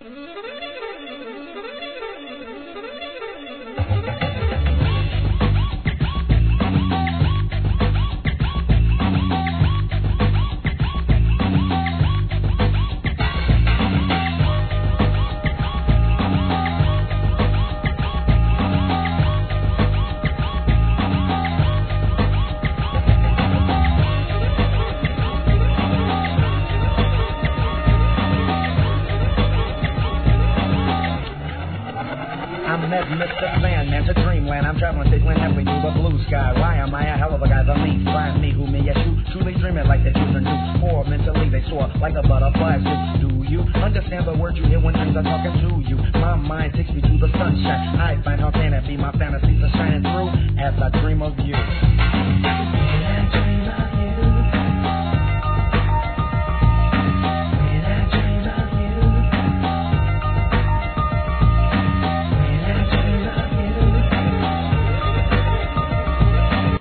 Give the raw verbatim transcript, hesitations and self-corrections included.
Mister Sandman to dreamland. I'm traveling six when halfway through the blue sky. Why am I a hell of a guy? The me, find me, who me, yes you. Truly dreaming like the children do. Or mentally they soar like a butterfly. Do you understand the words you hear when dreams are talking to you? My mind takes me to the sunshine. I find how can it be my fantasies are shining through as I dream of you.